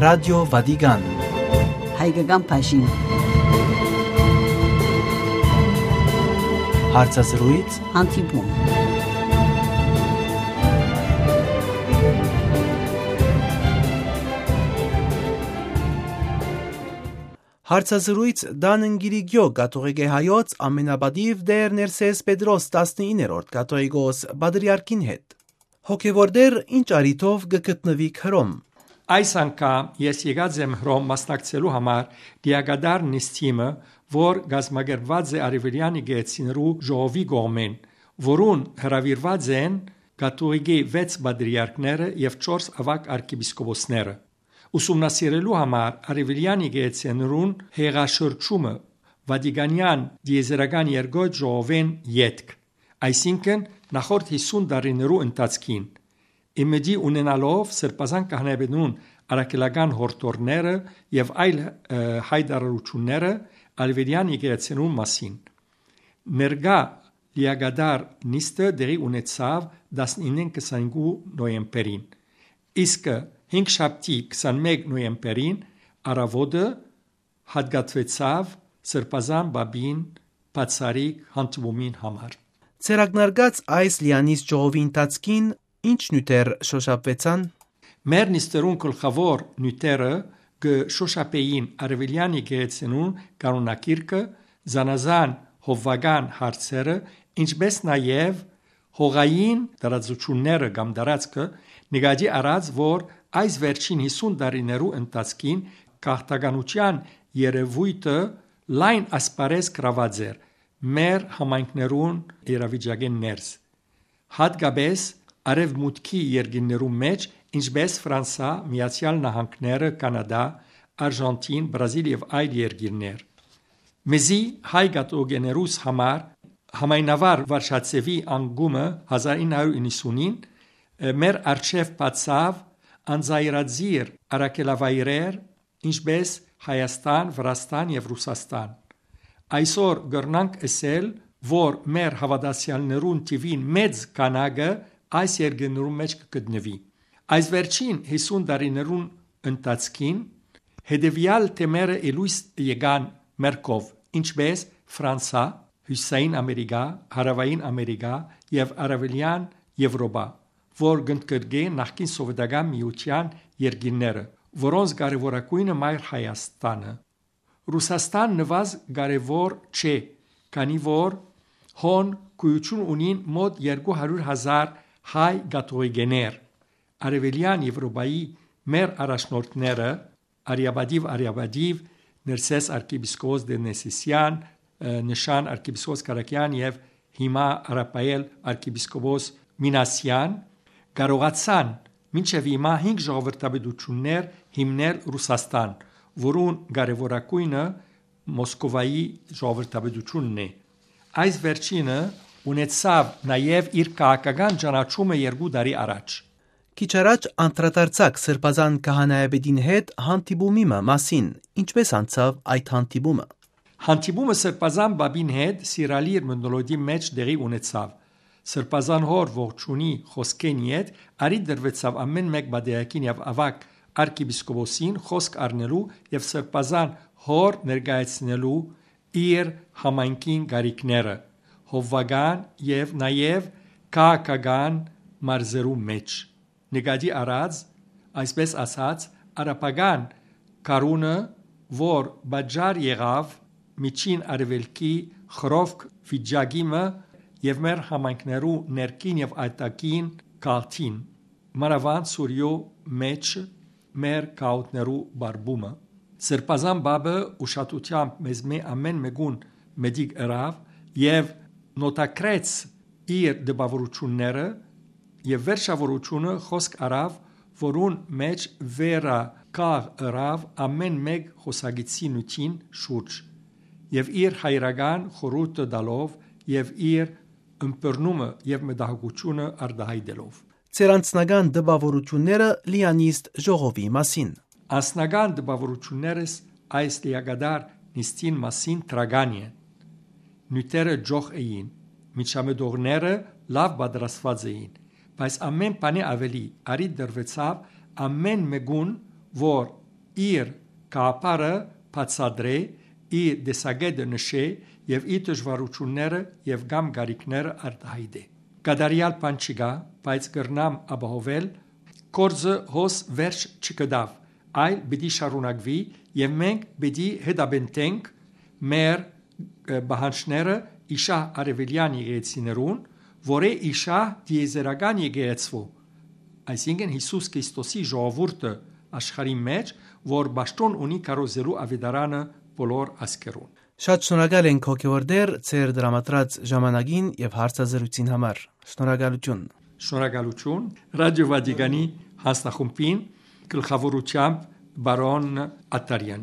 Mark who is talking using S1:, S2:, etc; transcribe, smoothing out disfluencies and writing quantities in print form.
S1: Ռադիո Վատիկան
S2: Հայկական փաշին
S1: Հարցազրույց
S2: Անտիբում
S1: Հարցազրույց Դանն Գիրիգյո կաթողիկե հայոց ամենաբադիվ դեր Ներսես Պետրոս 19-րդ կաթողիկոս բադրիարքին հետ։ Հոգևոր դեր ինչ արիտով գտնվի Հռոմ։
S3: Այս անգամ ես եկած եմ Հռոմ մասնակցելու համար դիագադար նիստիմը, որ գազմագերված է Արևելյան եկեղեցիներու ժողովի կողմեն, որուն հրավիրված են կաթողիկե 6 բադրիարքները եւ 4 ավագ arczepiskopոսները։ Ուսումնասիրելու համար Արևելյան եկեղեցիներուն հեղաշրջումը Վատիկանյան դիեզերական երկրորդ ժողովեն յետք, այսինքն նախորդ 50 տարիներու ընթացքին, իմեդի ունենալով սրբազան կահնաբենուն արաքելական հորտորները եւ այլ հայդարարությունները Արևելյան եկեղեցիներուն մասին։ Ներկա լիագադար նիստը դերի ունեցավ 19-22 նոյեմբերին, իսկ 5 շաբթի 21 նոյեմբերին առավոտը հատկացվեցավ սրբազան բաբին բացարիք հանդիպումին համար։
S1: Ցերակնարկած այս լիանից ժողովի ընթացքին ինչ նյութեր շոշափվեցան։
S3: Մեր նիստերուն գլխավոր նյութերը կշոշափեին Արևելյան եկեղեցիներուն կանոնակիրքը, զանազան հովվական հարցերը, ինչպես նաև հողային տարածությունները կամ տարածքը, նկատի առած, որ այս վերջին 50 տարիներու ընթացքին քաղաքականության երևույթը լայն ասպարեզ գրաված էր մեր համայնքներուն իրավիճակեն ներս։ Հատկապես արևմուտքի երկրներու մեջ, ինչպես Ֆրանսա, Միացյալ Նահանգները, Կանադա, Արժանտին, Բրազիլ եւ այլ երկրներ։ Մեզի հայ կաթողիկներուս համար համայնավար Վարշացեվի անկումը 1990-ին մեր արչև բացավ անձայրadzիր արաքելավայրեր, ինչպես Հայաստան, Վրաստան եւ Ռուսաստան։ Այսօր գրնանք ասել, որ մեր հավատացյալներուն տիվին մեծ քանակը այս երկրներում մեջ կգտնվի։ Այս վերջին 50 տարիներուն ընթացքին հետևյալ թեմերը ելույս եկան մեր կողմ, ինչպես Ֆրանսա, Հյուսիսային Ամերիկա, Հարավային Ամերիկա եւ Արևելյան Եվրոպա, որ գտնկրգեն նախկին սովետական միության երկրները, որոնց կարևորագույնը մայր Հայաստանը։ Ռուսաստան նվազ կարևոր չէ, քանի որ հոն գույություն ունին մոտ 200,000 հայ կաթողիկեներ։ Արևելյան Եվրոպայի մեր առաջնորդները Արիաբադիվ Ներսես arczepiskopos Դենեսիսյան, նշան arczepiskopos Կարակյան եւ հիմա Ռապայել arczepiskopos Մինասյան կարողացան մինչև հիմա 5 ժողովրդավարություններ հիմնել Ռուսաստան, որուն կարևորագույնը Մոսկովայի ժողովրդավարությունն է։ Այս վերջինը ունեցավ նաև իր քաղաքական ճանաչումը 2 տարի առաջ։
S1: Քիչ առաջ անդրադարձակ սրբազան քահանայապետին հետ հանդիպումի մասին, ինչպես անցավ այդ հանդիպումը։
S3: Հանդիպումը սրբազան բաբին հետ Սիրալիր մնդոլոդի մեջ դեղի ունեցավ։ Սրբազան հոր ողջունի խոսքեն հետ արի դրվեցավ ամեն մեկ բադեակին եւ ավակ arczepiskoposին խոսք առնելու եւ սրբազան հոր ներկայացնելու իր համայնքին գարիկները, հովվական եւ նաեւ քաղաքական մարզերու մեջ։ Նկատի առած, այսպես ասած, արաբական կարունը, որ բաժար եղավ միջին արևելքի խրովք վիճակիմը եւ մեր համայնքներու ներքին եւ այտակին կալթին, մանավանդ Սուրյո մեջ մեր կաուտներու բարբումը։ Սրբազան բաբը ուշադրությամբ մեզ ամեն մեկուն մեդիկ ըրավ եւ նոտակրեց իր դպավորությունները եւ վերջավորությունը խոսք արավ, որուն մեջ վերա կաղ ըրավ ամեն մեկ խոսագիցի նույնին շուրջ եւ իր հայրական խորհուրդը դալով եւ իր ըմբռնումը եւ մտահոգությունը արտահայտելով։
S1: Ցերանցնական դպավորությունները լիանիստ ժողովի մասին։
S3: Անձնական դպավորություններս այս լիագադար նիստին մասին տրագան են։ Նյութերը ջոխ էին, միջամտողները լավ պատրաստված էին, բայց ամեն բանի ավելի արի դրվեցավ ամեն մեկուն, որ իր կապարը բացադրե, իր դեսագետը նշե եւ իր դժվարությունները եւ գամ գարիկները արտահայտե։ Կադարիալ բան չկա, բայց կրնամ ապահովել կորձը հոս վերջ չկդավ, այլ պիտի շարունակվի եւ մենք պիտի հետաբնենք մեր բանջները իշա արևելյան եկեղեցիներուն, որը իշա դիեզերական եկեղեցու, այսինքն Հիսուս Քրիստոսի ժողովուրդը աշխարհի մեջ, որ ճշտոն ունի կարոզելու ավետարանը բոլոր ազգերուն։
S1: Շատ շնորհակալ ենք հոգևոր դեր ձեր դրամատրած ժամանակին եւ հարցազրույցին համար։ Շնորհակալություն։
S3: Շնորհակալություն Ռադիո Վատիկանի հասնախումբին գլխավորությամբ բարոն Ատարյան։